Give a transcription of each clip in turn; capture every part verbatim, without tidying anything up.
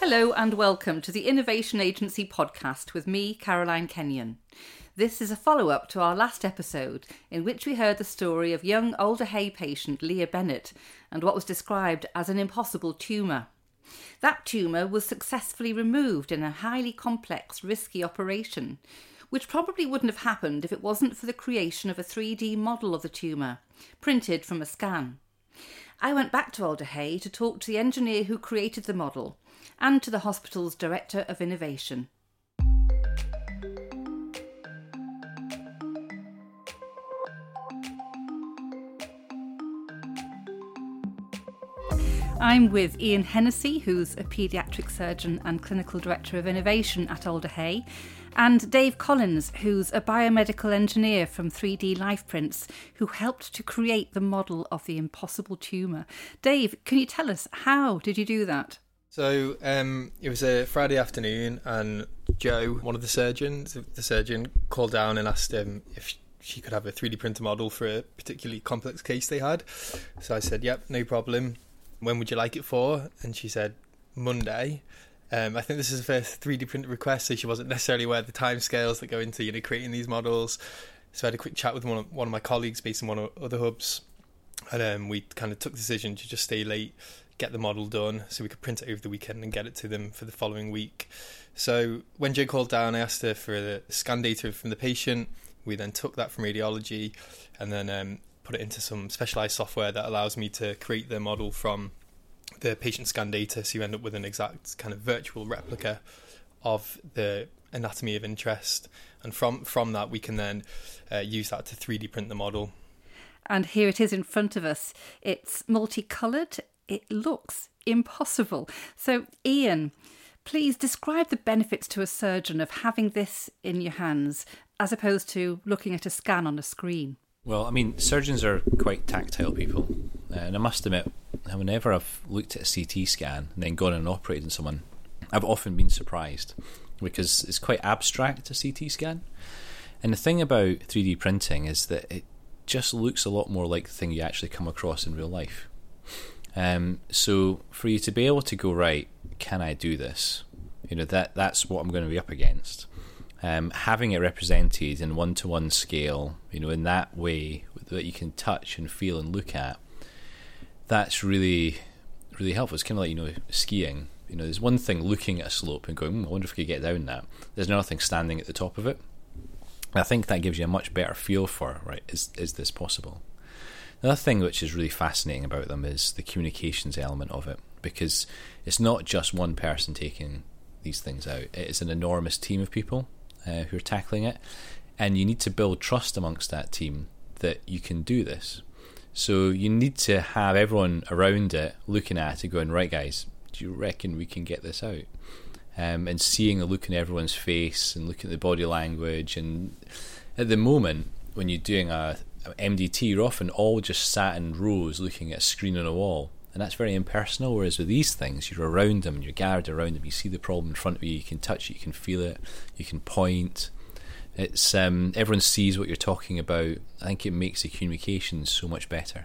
Hello and welcome to the Innovation Agency podcast with me, Caroline Kenyon. This is a follow-up to our last episode in which we heard the story of young Alder Hey patient Leah Bennett and what was described as an impossible tumour. That tumour was successfully removed in a highly complex, risky operation, which probably wouldn't have happened if it wasn't for the creation of a three D model of the tumour, printed from a scan. I went back to Alder Hey to talk to the engineer who created the model and to the hospital's Director of Innovation. I'm with Ian Hennessy, who's a paediatric surgeon and clinical director of innovation at Alder Hey, and Dave Collins, who's a biomedical engineer from three D Lifeprints, who helped to create the model of the impossible tumour. Dave, can you tell us, how did you do that? So um, it was a Friday afternoon, and Jo, one of the surgeons, the surgeon, called down and asked him if she could have a three D printer model for a particularly complex case they had. So I said, yep, no problem. When would you like it for? And she said, Monday. Um, I think this is the first three D printer request, so she wasn't necessarily aware of the timescales that go into, you know, creating these models. So I had a quick chat with one of, one of my colleagues based in one of other hubs, and um, we kind of took the decision to just stay late, get the model done, so we could print it over the weekend and get it to them for the following week. So when Jo called down, I asked her for the scan data from the patient. We then took that from radiology and then um, put it into some specialised software that allows me to create the model from the patient scan data, so you end up with an exact kind of virtual replica of the anatomy of interest. And from, from that, we can then uh, use that to three D print the model. And here it is in front of us. It's multicoloured. It looks impossible. So, Ian, please describe the benefits to a surgeon of having this in your hands as opposed to looking at a scan on a screen. Well, I mean, surgeons are quite tactile people. Uh, and I must admit, whenever I've looked at a C T scan and then gone and operated on someone, I've often been surprised because it's quite abstract, a C T scan. And the thing about three D printing is that it just looks a lot more like the thing you actually come across in real life. Um, so for you to be able to go, right, can I do this? You know, that that's what I'm going to be up against. Um, having it represented in one-to-one scale, you know, in that way that you can touch and feel and look at, that's really, really helpful. It's kind of like, you know, skiing. You know, there's one thing looking at a slope and going, hmm, I wonder if I could get down that. There's another thing standing at the top of it. I think that gives you a much better feel for, right, is is this possible? The other thing which is really fascinating about them is the communications element of it, because it's not just one person taking these things out. It is an enormous team of people uh, who are tackling it, and you need to build trust amongst that team that you can do this. So you need to have everyone around it looking at it going, right guys, do you reckon we can get this out? Um, and seeing the look in everyone's face and looking at the body language. And at the moment, when you're doing a M D T, you're often all just sat in rows looking at a screen on a wall, and that's very impersonal. Whereas with these things, you're around them, you're gathered around them, you see the problem in front of you, you can touch it, you can feel it, you can point. It's um, everyone sees what you're talking about. I think it makes the communication so much better.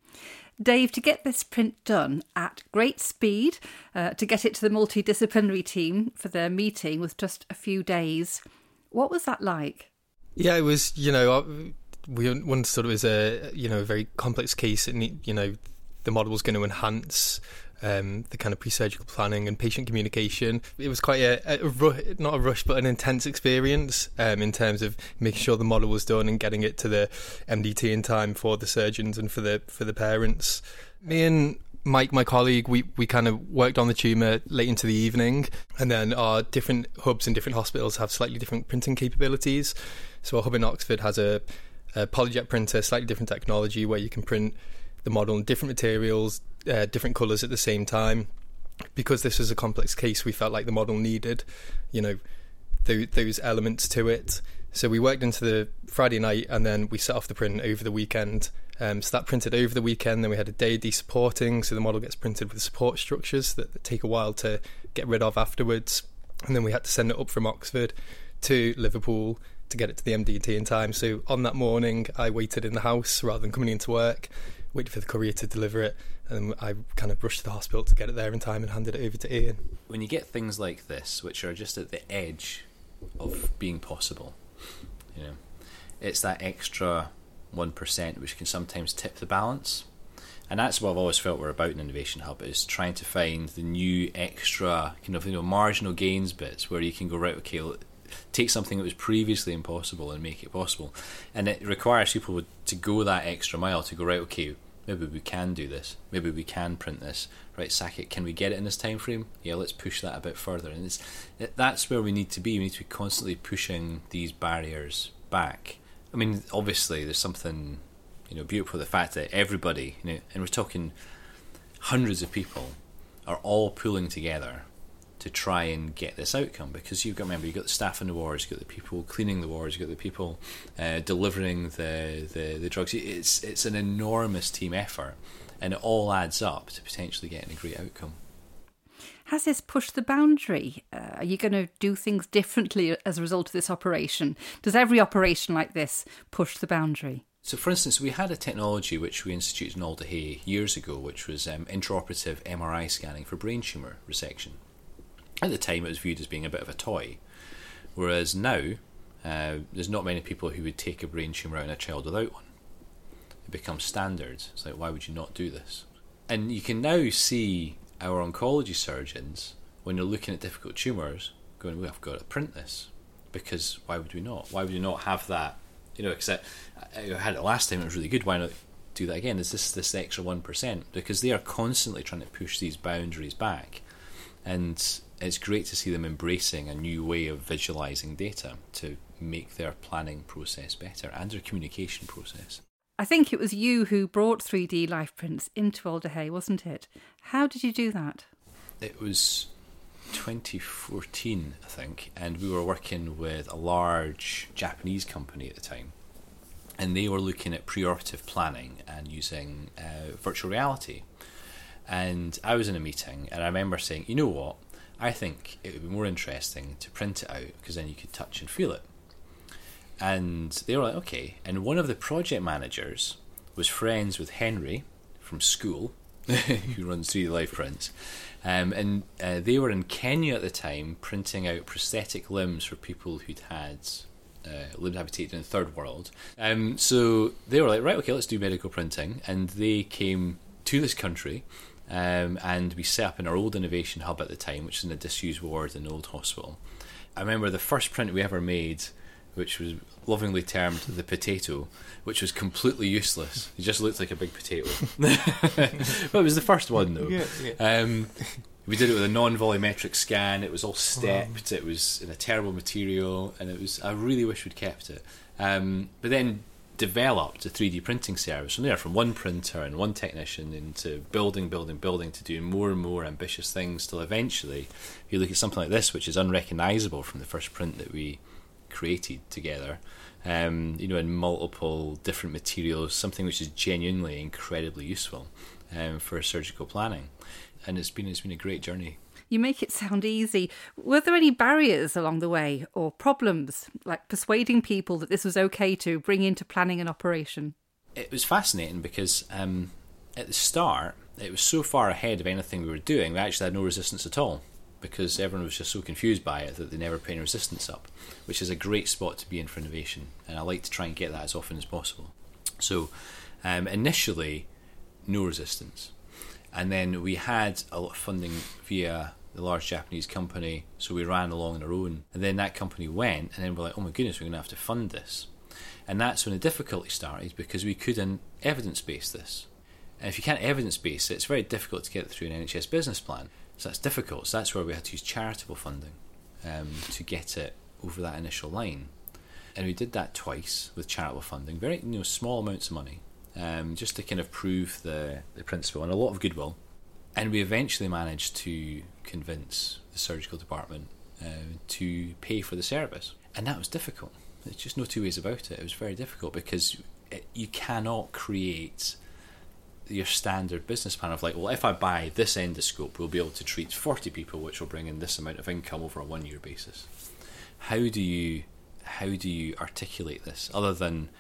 Dave, to get this print done at great speed, uh, to get it to the multidisciplinary team for their meeting with just a few days, what was that like? Yeah, it was, you know, we once thought it was a, you know, a very complex case. And, you know, the model was going to enhance um, the kind of pre-surgical planning and patient communication. It was quite a, a ru- not a rush, but an intense experience um, in terms of making sure the model was done and getting it to the M D T in time for the surgeons and for the for the parents. Me and Mike, my colleague, we, we kind of worked on the tumour late into the evening, and then our different hubs and different hospitals have slightly different printing capabilities. So our hub in Oxford has a, a PolyJet printer, slightly different technology, where you can print the model in different materials, uh, different colours at the same time. Because this was a complex case, we felt like the model needed, you know, th- those elements to it. So we worked into the Friday night, and then we set off the print over the weekend. Um, so that printed over the weekend. Then we had a day de-supporting, so the model gets printed with support structures that, that take a while to get rid of afterwards. And then we had to send it up from Oxford to Liverpool to get it to the M D T in time. So on that morning, I waited in the house rather than coming into work, waited for the courier to deliver it, and I kind of rushed to the hospital to get it there in time and handed it over to Ian. When you get things like this, which are just at the edge of being possible, you know, it's that extra one percent which can sometimes tip the balance. And that's what I've always felt we're about in Innovation Hub, is trying to find the new extra kind of, you know, marginal gains bits where you can go, right, okay, take something that was previously impossible and make it possible. And it requires people to go that extra mile to go, right, okay, maybe we can do this, maybe we can print this, right, Sackett, can we get it in this time frame? Yeah, let's push that a bit further. And it's that's where we need to be. We need to be constantly pushing these barriers back. I mean, obviously there's something, you know, beautiful, the fact that everybody, you know, and we're talking hundreds of people, are all pulling together to try and get this outcome. Because you've got, remember, you've got the staff in the wards, you've got the people cleaning the wards, you've got the people uh, delivering the, the, the drugs. It's it's an enormous team effort, and it all adds up to potentially getting a great outcome. Has this pushed the boundary? Uh, are you going to do things differently as a result of this operation? Does every operation like this push the boundary? So, for instance, we had a technology which we instituted in Alder Hey years ago, which was um, intraoperative M R I scanning for brain tumour resection. At the time, it was viewed as being a bit of a toy, whereas now uh, there's not many people who would take a brain tumour out in a child without one. It becomes standard. It's like, why would you not do this? And you can now see our oncology surgeons, when they're looking at difficult tumours, going, well, I've got to print this, because why would we not? Why would we not have that? You know, because I, I had it last time, it was really good. Why not do that again? Is this this extra one percent? Because they are constantly trying to push these boundaries back, and it's great to see them embracing a new way of visualising data to make their planning process better and their communication process. I think it was you who brought three D life prints into Alder Hey, wasn't it? How did you do that? It was twenty fourteen, I think, and we were working with a large Japanese company at the time, and they were looking at preoperative planning and using uh, virtual reality. And I was in a meeting, and I remember saying, you know what, I think it would be more interesting to print it out, because then you could touch and feel it. And they were like, okay. And one of the project managers was friends with Henry from school, who runs three D Life Prints. Um, and uh, they were in Kenya at the time, printing out prosthetic limbs for people who'd had uh, limbs amputated in the third world. Um, so they were like, right, okay, let's do medical printing. And they came to this country, um, and we set up in our old innovation hub at the time, which is in a disused ward in the old hospital. I remember the first print we ever made, which was lovingly termed the potato, which was completely useless. It just looked like a big potato. But it was the first one, though. Yeah, yeah. Um, we did it with a non-volumetric scan. It was all stepped. Wow. It was in a terrible material, and it was. I really wish we'd kept it. Um, but then developed a three D printing service from there, from one printer and one technician into building, building, building, to doing more and more ambitious things, till eventually you look at something like this, which is unrecognisable from the first print that we created together, um, you know, in multiple different materials, something which is genuinely incredibly useful um, for surgical planning. And it's been it's been a great journey. You make it sound easy. Were there any barriers along the way, or problems, like persuading people that this was okay to bring into planning an operation? It was fascinating because um, at the start, it was so far ahead of anything we were doing, we actually had no resistance at all, because everyone was just so confused by it that they never put any resistance up, which is a great spot to be in for innovation, and I like to try and get that as often as possible. So um, initially, no resistance, and then we had a lot of funding via the large Japanese company, so we ran along on our own, and then that company went, and then we're like, oh my goodness, we're going to have to fund this. And that's when the difficulty started, because we couldn't evidence-base this. And if you can't evidence-base it, it's very difficult to get it through an N H S business plan. So that's difficult. So that's where we had to use charitable funding um, to get it over that initial line. And we did that twice with charitable funding, very you know small amounts of money, um, just to kind of prove the, the principle, and a lot of goodwill. And we eventually managed to convince the surgical department uh, to pay for the service. And that was difficult. There's just no two ways about it. It was very difficult, because it, you cannot create your standard business plan of like, well, if I buy this endoscope, we'll be able to treat forty people, which will bring in this amount of income over a one-year basis. How do you how do you articulate this, other than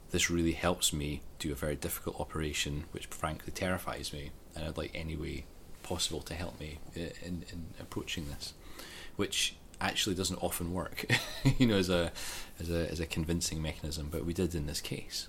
this really helps me do a very difficult operation, which frankly terrifies me, and I'd like any way possible to help me in, in approaching this, which actually doesn't often work, you know, as a as a as a convincing mechanism, but we did in this case.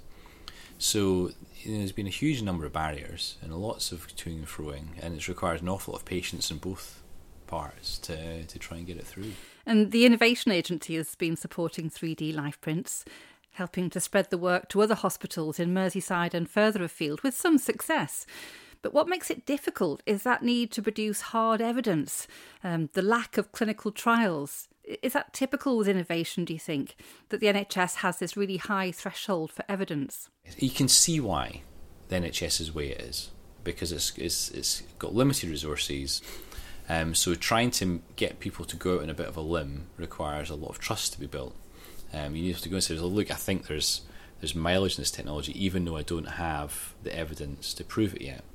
So you know, there's been a huge number of barriers and lots of toing and froing, and it's required an awful lot of patience in both parts to to try and get it through. And the Innovation Agency has been supporting three D life prints, helping to spread the work to other hospitals in Merseyside and further afield with some success. But what makes it difficult is that need to produce hard evidence, um, the lack of clinical trials. Is that typical with innovation, do you think, that the N H S has this really high threshold for evidence? You can see why the N H S is the way it is, because it's it's, it's got limited resources. Um, so trying to get people to go out on a bit of a limb requires a lot of trust to be built. Um, you need to go and say, look, I think there's there's mileage in this technology, even though I don't have the evidence to prove it yet.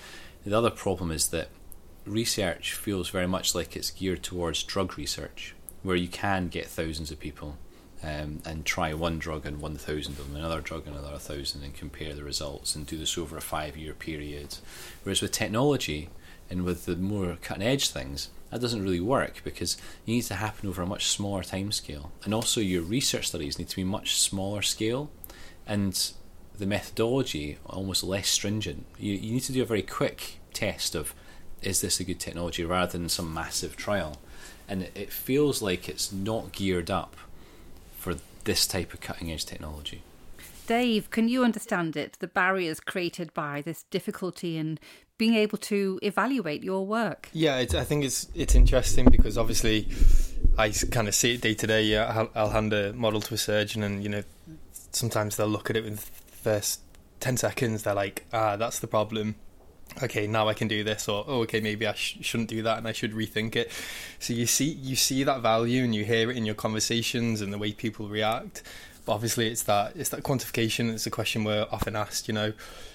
The other problem is that research feels very much like it's geared towards drug research, where you can get thousands of people um, and try one drug on one thousand of them, another drug on another thousand, and compare the results and do this over a five-year period. Whereas with technology and with the more cutting-edge things, that doesn't really work, because it needs to happen over a much smaller time scale. And also your research studies need to be much smaller scale, and the methodology almost less stringent. You, you need to do a very quick test of, is this a good technology, rather than some massive trial. And it, it feels like it's not geared up for this type of cutting-edge technology. Dave, can you understand it, the barriers created by this difficulty in being able to evaluate your work? Yeah, it's, I think it's it's interesting because obviously I kind of see it day to day. I'll, I'll hand a model to a surgeon, and you know, sometimes they'll look at it in the first ten seconds. They're like, ah, that's the problem. Okay, now I can do this, or oh, okay, maybe I sh- shouldn't do that, and I should rethink it. So you see, you see that value, and you hear it in your conversations and the way people react. But obviously, it's that it's that quantification. It's a question we're often asked. You know,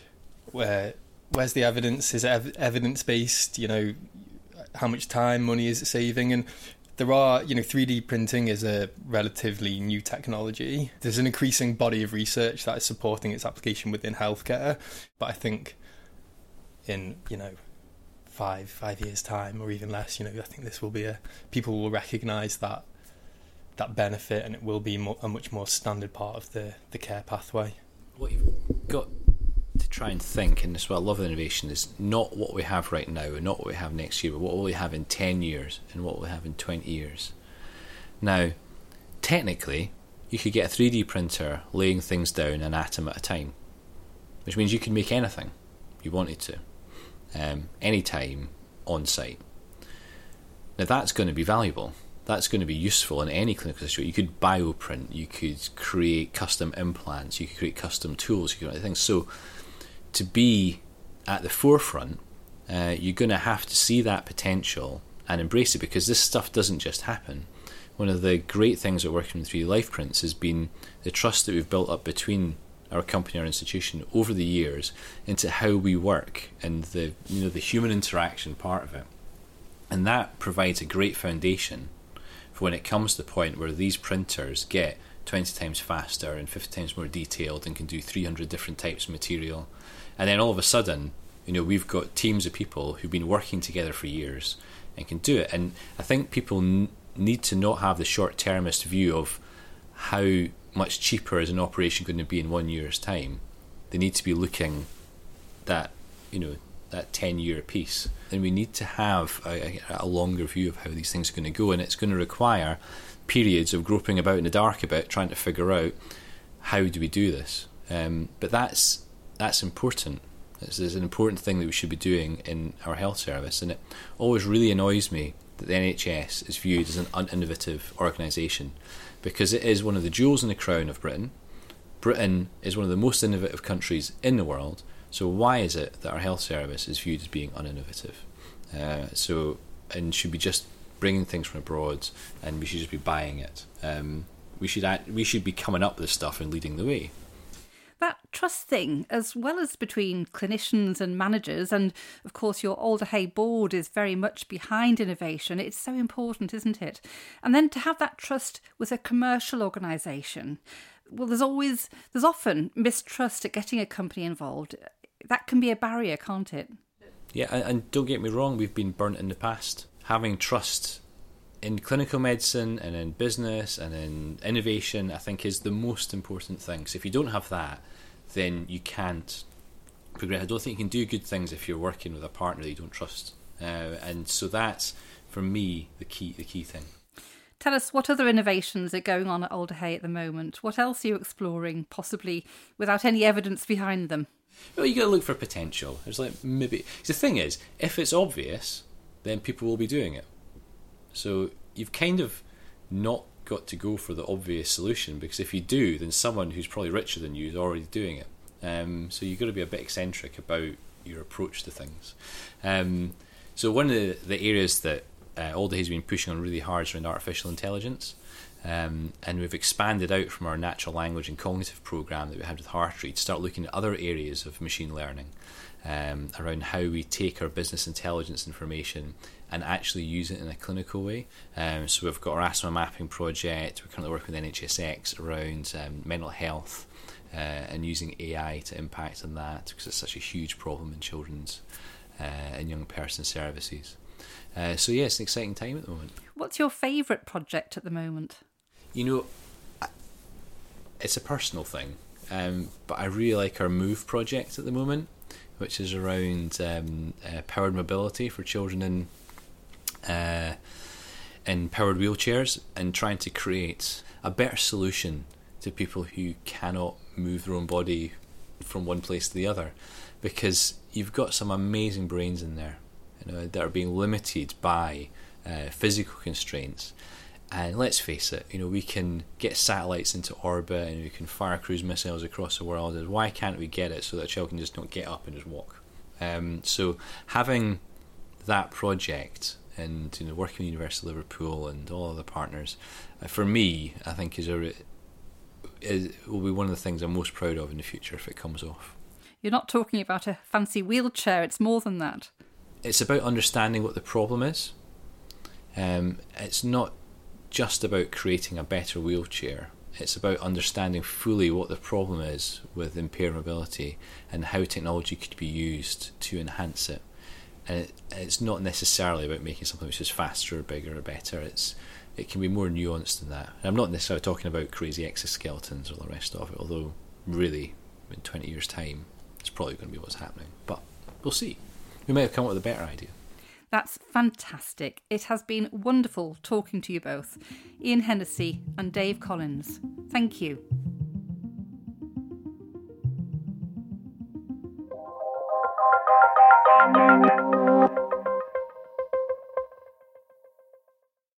where where's the evidence? Is it ev- evidence based? You know, how much time, money is it saving? And there are, you know, three D printing is a relatively new technology. There's an increasing body of research that is supporting its application within healthcare. But I think in, you know, five five years' time or even less, you know, I think this will be a people will recognise that that benefit, and it will be more, a much more standard part of the, the care pathway. What you've got to try and think, and this is what I love of innovation, is not what we have right now and not what we have next year, but what will we have in ten years and what will we have in twenty years. Now, technically, you could get a three D printer laying things down an atom at a time, which means you can make anything you wanted to, um, anytime, on site. Now that's going to be valuable. That's going to be useful in any clinical situation. You could bioprint, you could create custom implants, you could create custom tools, you could do other things. So to be at the forefront, uh, you're going to have to see that potential and embrace it, because this stuff doesn't just happen. One of the great things of working with three D Life Prints has been the trust that we've built up between our company, our institution, over the years into how we work and the you know the human interaction part of it. And that provides a great foundation for when it comes to the point where these printers get twenty times faster and fifty times more detailed and can do three hundred different types of material. And then all of a sudden, you know, we've got teams of people who've been working together for years and can do it. And I think people n- need to not have the short-termist view of how much cheaper is an operation going to be in one year's time. They need to be looking that, you know, that ten-year piece. And we need to have a, a longer view of how these things are going to go, and it's going to require periods of groping about in the dark a bit, trying to figure out how do we do this. Um, but that's that's important. This is an important thing that we should be doing in our health service, and it always really annoys me that the N H S is viewed as an uninnovative organisation, because it is one of the jewels in the crown of Britain. Britain is one of the most innovative countries in the world. So why is it that our health service is viewed as being uninnovative? Uh, so and should be just bringing things from abroad, and we should just be buying it. Um, we should act, we should be coming up with this stuff and leading the way. That trust thing, as well as between clinicians and managers, and of course your Alder Hey board is very much behind innovation. It's so important, isn't it? And then to have that trust with a commercial organisation. Well, there's always, there's often mistrust at getting a company involved. That can be a barrier, can't it? Yeah, and, and don't get me wrong, we've been burnt in the past. Having trust in clinical medicine and in business and in innovation, I think, is the most important thing. So if you don't have that, then you can't progress. I don't think you can do good things if you're working with a partner that you don't trust. Uh, and so that's, for me, the key the key thing. Tell us, what other innovations are going on at Alder Hey at the moment? What else are you exploring, possibly without any evidence behind them? Well, you got to look for potential. There's like maybe the thing is, if it's obvious, then people will be doing it. So you've kind of not got to go for the obvious solution, because if you do, then someone who's probably richer than you is already doing it. Um, so you've got to be a bit eccentric about your approach to things. Um, so one of the, the areas that uh, Alder Hey's been pushing on really hard is around artificial intelligence. Um, and we've expanded out from our natural language and cognitive program that we had with Hartree to start looking at other areas of machine learning, um, around how we take our business intelligence information and actually use it in a clinical way. Um, so we've got our asthma mapping project. We're currently working with N H S X around um, mental health uh, and using A I to impact on that, because it's such a huge problem in children's uh, and young person services. Uh, so yeah, it's an exciting time at the moment. What's your favourite project at the moment? You know, it's a personal thing, um, but I really like our MOVE project at the moment, which is around um, uh, powered mobility for children in uh, in powered wheelchairs, and trying to create a better solution to people who cannot move their own body from one place to the other, because you've got some amazing brains in there, you know, that are being limited by uh, physical constraints. And let's face it, you know, we can get satellites into orbit and we can fire cruise missiles across the world. And why can't we get it so that a child can just not get up and just walk? Um, so having that project and, you know, working with University of Liverpool and all other partners, uh, for me, I think is a is will be one of the things I'm most proud of in the future if it comes off. You're not talking about a fancy wheelchair; it's more than that. It's about understanding what the problem is. Um, it's not just about creating a better wheelchair. It's about understanding fully what the problem is with impaired mobility and how technology could be used to enhance it. And it, it's not necessarily about making something which is faster or bigger or better. It's it can be more nuanced than that. And I'm not necessarily talking about crazy exoskeletons or the rest of it, although really in twenty years' time it's probably going to be what's happening. But we'll see. We might have come up with a better idea. That's fantastic. It has been wonderful talking to you both, Ian Hennessy and Dave Collins. Thank you.